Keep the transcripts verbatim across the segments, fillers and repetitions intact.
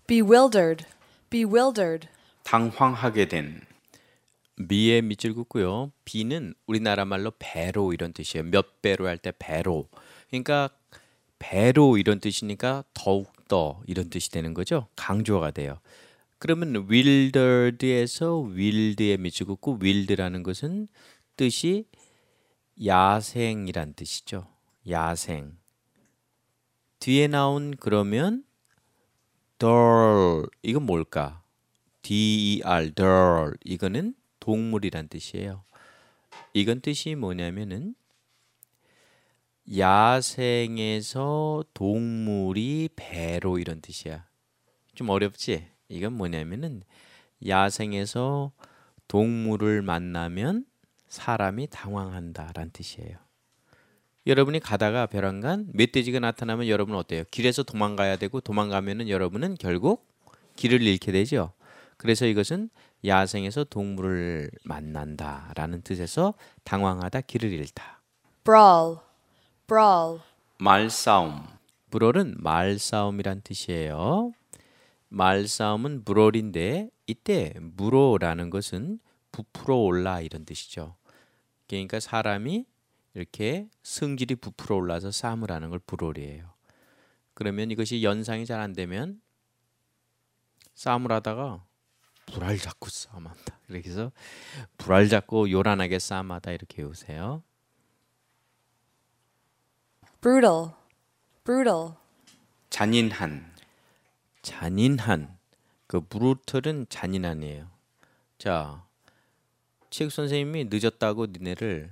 bewildered, bewildered. 당황하게 된. 미에 밑줄 긋고요. 비는 우리나라 말로 배로 이런 뜻이에요. 몇 배로 할 때 배로. 그러니까 배로 이런 뜻이니까 더욱더 이런 뜻이 되는 거죠. 강조가 돼요. 그러면 wildered에서 wild에 밑줄 긋고 wild라는 것은 뜻이 야생이란 뜻이죠. 야생. 뒤에 나온 그러면 der 이건 뭘까? der, der 이거는 동물이란 뜻이에요. 이건 뜻이 뭐냐면은 야생에서 동물이 배로 이런 뜻이야. 좀 어렵지? 이건 뭐냐면은 야생에서 동물을 만나면 사람이 당황한다라는 뜻이에요. 여러분이 가다가 벼랑간 멧돼지가 나타나면 여러분 어때요? 길에서 도망가야 되고 도망가면은 여러분은 결국 길을 잃게 되죠. 그래서 이것은 야생에서 동물을 만난다라는 뜻에서 당황하다, 길을 잃다. brawl, brawl. 말싸움. 브롤은 말싸움이란 뜻이에요. 말싸움은 브롤인데 이때 무로라는 것은 부풀어 올라 이런 뜻이죠. 그러니까 사람이 이렇게 성질이 부풀어 올라서 싸움을 하는 걸 브롤이에요. 그러면 이것이 연상이 잘 안 되면 싸움을 하다가 불알 잡고 싸움한다. 그래서 불알 잡고 요란하게 싸움하다 이렇게 외우세요. brutal, brutal. 잔인한. 잔인한. 그 brutal은 잔인한이에요. 자, 체육 선생님이 늦었다고 니네를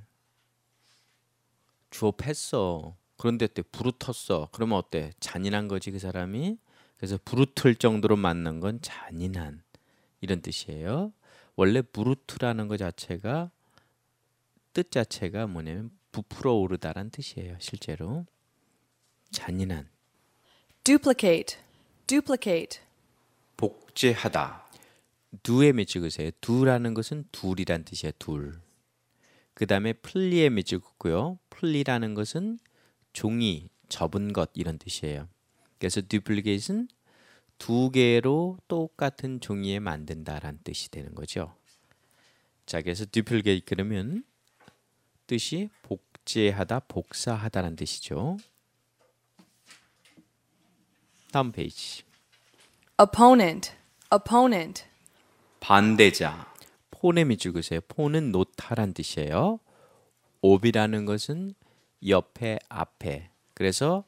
주업했어. 그런데 때 부르텄어. 그러면 어때? 잔인한 거지 그 사람이. 그래서 부르틀 정도로 맞는 건 잔인한 이런 뜻이에요. 원래 부르트라는 것 자체가 뜻 자체가 뭐냐면 부풀어 오르다란 뜻이에요. 실제로 잔인한. duplicate, duplicate. 복제하다. 두에 밑줄 그으세요. 두라는 것은 둘이란 뜻이에요. 둘. 그 다음에 플리에 밑줄 긋고요. 플리라는 것은 종이, 접은 것 이런 뜻이에요. 그래서 duplicate은 두 개로 똑같은 종이에 만든다라는 뜻이 되는 거죠. 자, 그래서 duplicate 그러면 뜻이 복제하다, 복사하다라는 뜻이죠. 다음 페이지. opponent, opponent. 반대자. 폰에 밑줄 그으세요. 폰은 놓다란 뜻이에요. 옵이라는 것은 옆에, 앞에. 그래서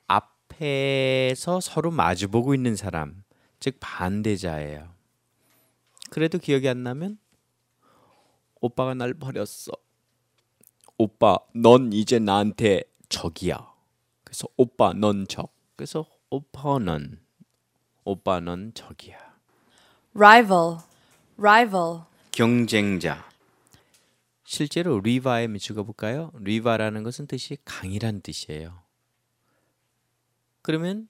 앞에서 서로 마주보고 있는 사람, 즉 반대자예요. 그래도 기억이 안 나면 오빠가 날 버렸어. 오빠, 넌 이제 나한테 적이야. 그래서 오빠, 넌 적. 그래서 오빠, 넌. 오빠, 넌 적이야. rival, rival. 경쟁자. 실제로 리바에 밑줄 그어볼까요? 리바라는 것은 뜻이 강이란 뜻이에요. 그러면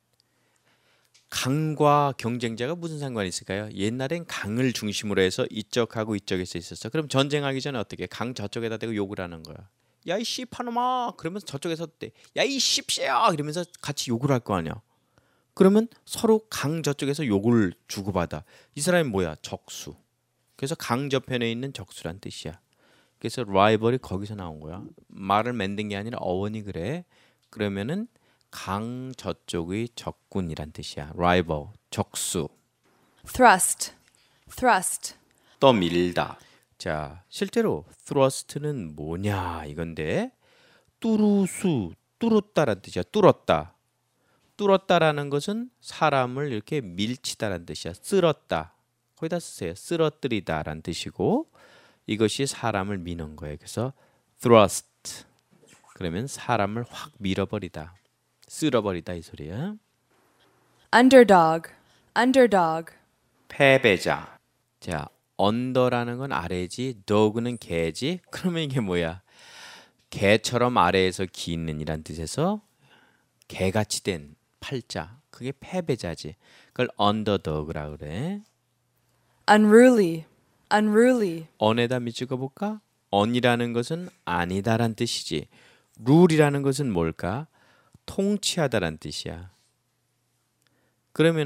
강과 경쟁자가 무슨 상관이 있을까요? 옛날엔 강을 중심으로 해서 이쪽하고 이쪽에서 있었어. 그럼 전쟁하기 전에 어떻게? 강 저쪽에다 대고 욕을 하는 거야. 야 이 씨파놈아! 그러면서 저쪽에서 때 야 이 씹새야! 이러면서 같이 욕을 할 거 아니야. 그러면 서로 강 저쪽에서 욕을 주고받아. 이 사람이 뭐야? 적수. 그래서 강 저편에 있는 적수란 뜻이야. 그래서 라이벌이 거기서 나온 거야. 말을 만든 게 아니라 어원이 그래. 그러면은 강 저쪽의 적군이란 뜻이야. 라이벌, 적수. thrust, thrust. 떠밀다. 자, 실제로 thrust는 뭐냐 이건데 뚜루수, 뚫었다란 뜻이야. 뚫었다. 뚫었다라는 것은 사람을 이렇게 밀치다란 뜻이야. 쓸었다. 거기다 쓰세요. 쓰러뜨리다란 뜻이고 이것이 사람을 미는 거예요. 그래서 thrust. 그러면 사람을 확 밀어버리다. 쓸어버리다 이 소리야. underdog, underdog. 패배자. 자, 언더라는 건 아래지, dog는 개지. 그러면 이게 뭐야? 개처럼 아래에서 기는 이란 뜻에서 개같이 된 팔자. 그게 패배자지. 그걸 underdog라고 그래. unruly, unruly. on에다 밑줄 그어볼까? on이라는 것은 아니다란 뜻이지. rule이라는 것은 뭘까? 통치하다란 뜻이야. 그러면은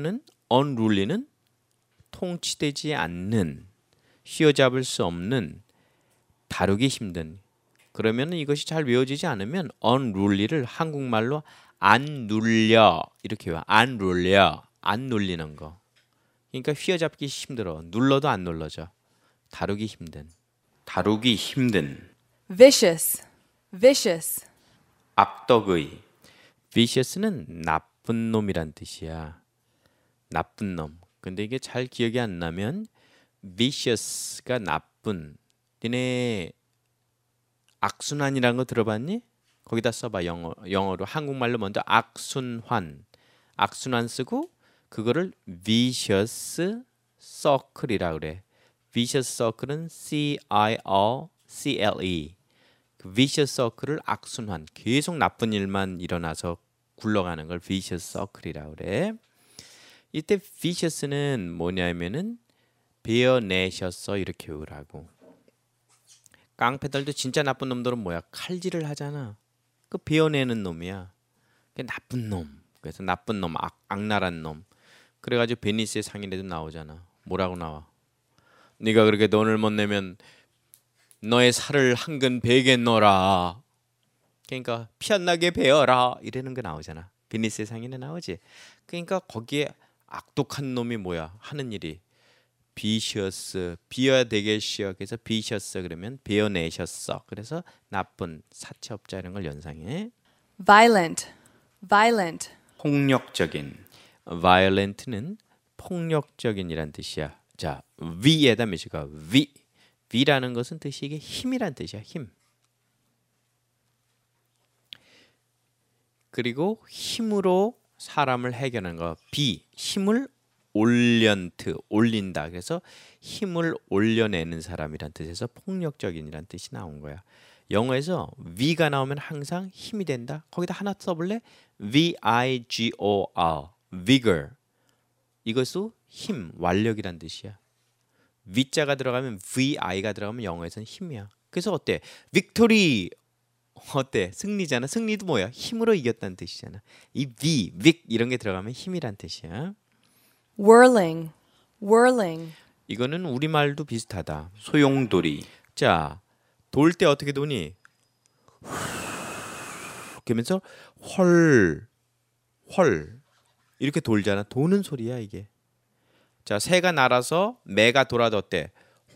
unruly는 통치되지 않는, 휘어잡을 수 없는, 다루기 힘든. 그러면 이것이 잘 외워지지 않으면 unruly를 한국말로 안 눌려 이렇게 외워. 안 눌려, 안 눌리는 거. 그러니까 휘어잡기 힘들어. 눌러도 안 눌러져. 다루기 힘든. 다루기 힘든. vicious, vicious, 악덕의. vicious는 나쁜 놈이란 뜻이야. 나쁜 놈. 근데 이게 잘 기억이 안 나면 vicious가 나쁜. 니네 악순환이라는 거 들어봤니? 거기다 써봐. 영어, 영어로. 한국말로 먼저 악순환. 악순환 쓰고 그거를 vicious circle이라 그래. vicious circle은 C I R C L E. 그 vicious circle을 악순환. 계속 나쁜 일만 일어나서 굴러가는 걸 vicious circle이라 그래. 이때 vicious는 뭐냐면은 베어내셨어 이렇게 외우라고. 깡패들도 진짜 나쁜 놈들은 뭐야? 칼질을 하잖아. 그 베어내는 놈이야. 그게 나쁜 놈. 그래서 나쁜 놈, 악, 악랄한 놈. 그래가지고 베니스의 상인에도 나오잖아. 뭐라고 나와? 네가 그렇게 돈을 못 내면 너의 살을 한근 베개 넣어라. 그러니까 피 안 나게 베어라. 이러는 거 나오잖아. 베니스의 상인에 나오지. 그러니까 거기에 악독한 놈이 뭐야? 하는 일이 비셔스, 비어야 되게 쉬어. 그래서 비셔스 그러면 베어내셨어. 그래서 나쁜 사채업자 이런 걸 연상해. violent, violent, 폭력적인. violent는 폭력적인이란 뜻이야. 자, 위에다 몇이가 위. 위라는 것은 뜻이 이게 힘이란 뜻이야. 힘. 그리고 힘으로 사람을 해결하는 거. 비. 힘을 올련트. 올린다. 그래서 힘을 올려내는 사람이란 뜻에서 폭력적인이란 뜻이 나온 거야. 영어에서 위가 나오면 항상 힘이 된다. 거기다 하나 써볼래? V I G O R. vigor. 이것도 힘, 완력이란 뜻이야. 위자가 들어가면 V I가 들어가면 영어에서는 힘이야. 그래서 어때? victory 어때? 승리잖아. 승리도 뭐야? 힘으로 이겼다는 뜻이잖아. 이 V, vic 이런 게 들어가면 힘이란 뜻이야. whirling, whirling, 이거는 우리말도 비슷하다. 소용돌이. 자, 돌 때 어떻게 도니? 그러면서 헐, 헐 이렇게 돌잖아. 도는 소리야 이게. 자, 새가 날아서 매가 돌아도 어때?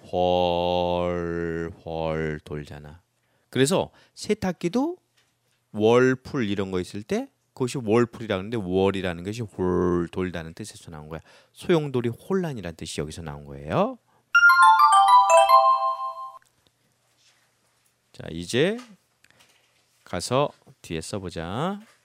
헐, 헐 돌잖아. 그래서 세탁기도 월풀 이런 거 있을 때 그것이 월풀이라고 하는데 월이라는 것이 홀 돌다는 뜻에서 나온 거야. 소용돌이 혼란이라는 뜻이 여기서 나온 거예요. 자, 이제 가서 뒤에 써보자.